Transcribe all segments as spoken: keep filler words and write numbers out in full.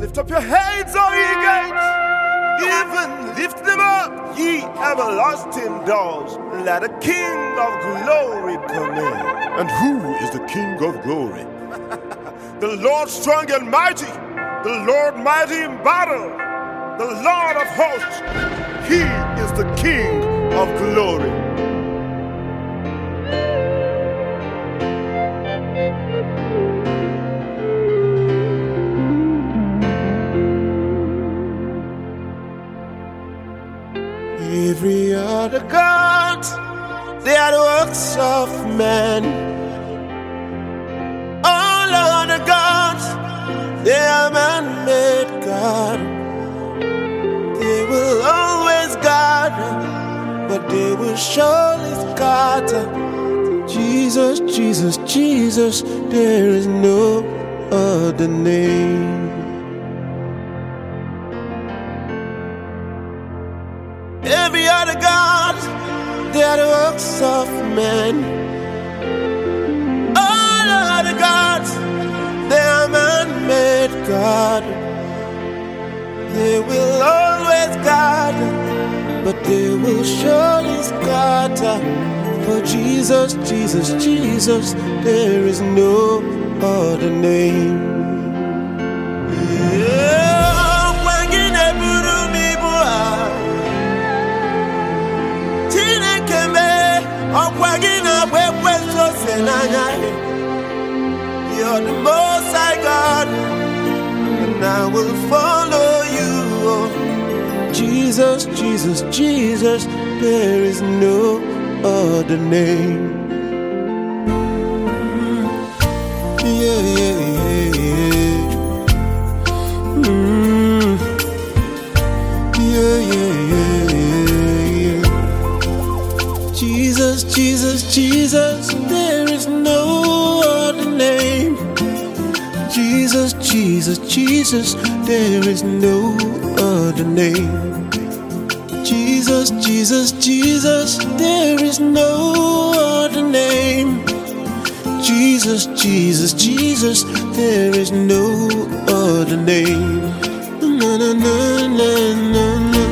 Lift up your heads, O ye gates, even lift them up, ye everlasting doors. Let the King of glory come in. And who is the King of glory? The Lord strong and mighty, the Lord mighty in battle, the Lord of hosts. He is the King of glory. Every other god, they are the works of men. All other gods, they are man-made God. They will always guard, but they will surely scatter. Jesus, Jesus, Jesus, there is no other name. Every other god, they are the works of men. All other gods, they are man-made God. They will always guard, but they will surely scatter. For Jesus, Jesus, Jesus, there is no other name. Yeah. You're the most high God, and I will follow you. Jesus, Jesus, Jesus, there is no other name. Yeah, yeah, yeah, yeah. Mm. Yeah, yeah, yeah, yeah. Jesus, Jesus, Jesus, there is no other name. Jesus, Jesus, Jesus, there is no other name. Jesus, Jesus, Jesus, there is no other name. Jesus, Jesus, Jesus, there is no other name. Na na na na na na.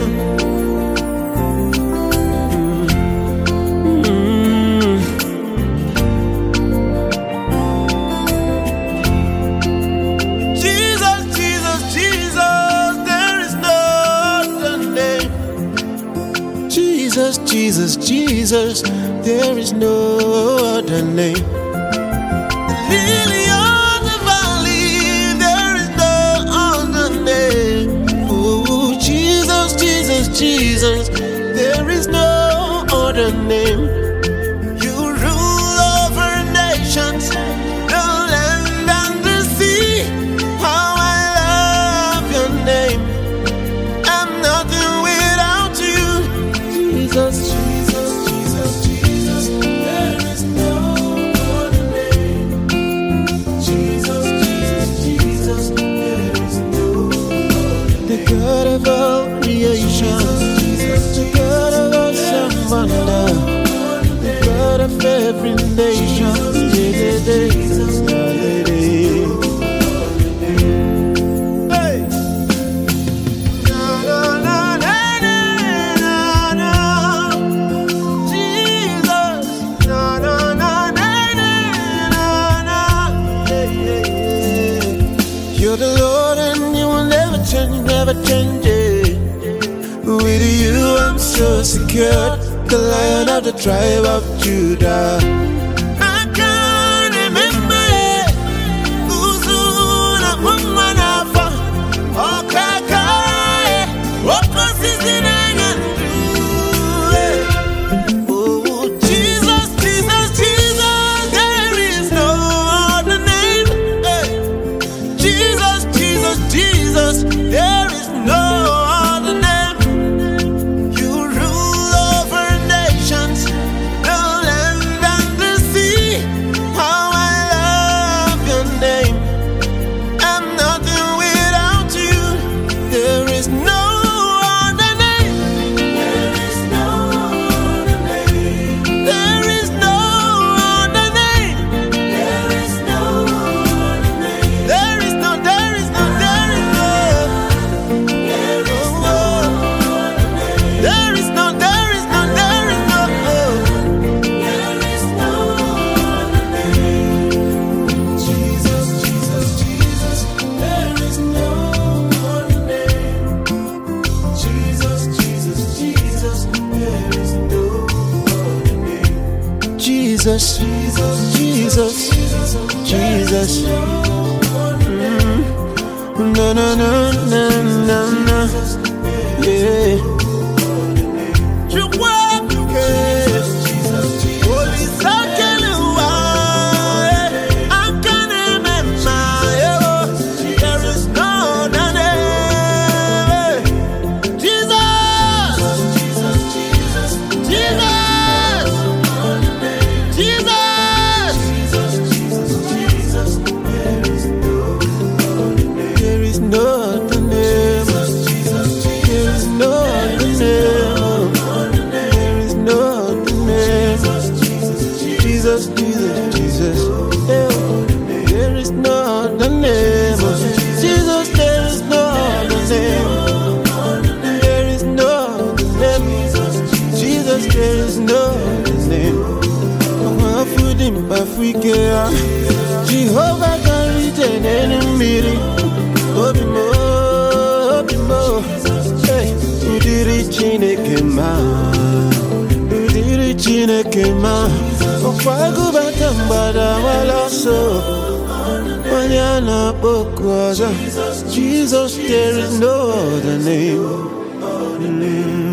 Jesus, Jesus, there is no other name. Lily of the valley, there is no other name. Oh, Jesus, Jesus, Jesus, there is no other name. You rule over nations, the land and the sea. How I love your name. I'm nothing without you. Jesus, Jesus, Jesus, Jesus, there is no other name. Jesus, Jesus, Jesus, there is no other name. The God of all creation, the God of all Shamanda, the God of every nation. Jesus, you're the Lord and you will never change, never change it. With you I'm so secure, the Lion of the tribe of Judah. I can't remember it. Uzuna Mumanafa, Okaka, Okosisina. There is no other name. You rule over nations, the land and the Jesus, Jesus, Jesus. Mm. No, no, no, no, no, no. Yeah. You walk, yeah. Holy Sakalua, I can't remember. There is no name. Jesus, Jesus, Jesus, Jesus. There is no other name. There is no other name. There is no other name. Jesus, Jesus, Jesus. There is no other name. Jesus, there is no other name. There is no other name. Jesus, there is no other name. I'm a food in Africa. Jehovah can reach an enemy. Obi mo, obi mo. Hey, you did it, Chineke ma. You did it, Chineke ma. Ofagu batambada wala so. Wanyana pokwaza. Jesus, there is no other name.